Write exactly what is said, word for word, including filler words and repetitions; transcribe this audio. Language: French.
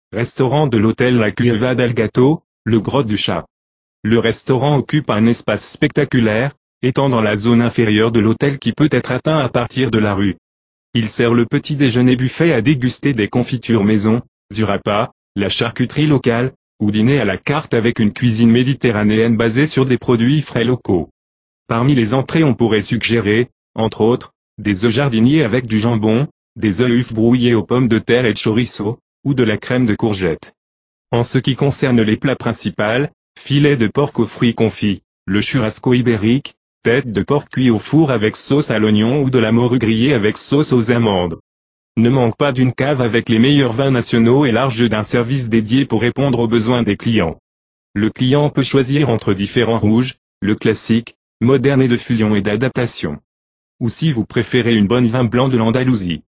Restaurant de l'hôtel La Cueva del Gato, le Grotte du Chat. Le restaurant occupe un espace spectaculaire, étant dans la zone inférieure de l'hôtel qui peut être atteint à partir de la rue. Il sert le petit déjeuner buffet à déguster des confitures maison, du repas, la charcuterie locale, ou dîner à la carte avec une cuisine méditerranéenne basée sur des produits frais locaux. Parmi les entrées on pourrait suggérer, entre autres, des œufs jardiniers avec du jambon, des œufs brouillés aux pommes de terre et de chorizo, ou de la crème de courgette. En ce qui concerne les plats principaux, filet de porc aux fruits confits, le churrasco ibérique, tête de porc cuit au four avec sauce à l'oignon ou de la morue grillée avec sauce aux amandes. Ne manque pas d'une cave avec les meilleurs vins nationaux et large d'un service dédié pour répondre aux besoins des clients. Le client peut choisir entre différents rouges, le classique, moderne et de fusion et d'adaptation. Ou si vous préférez une bonne vin blanc de l'Andalousie.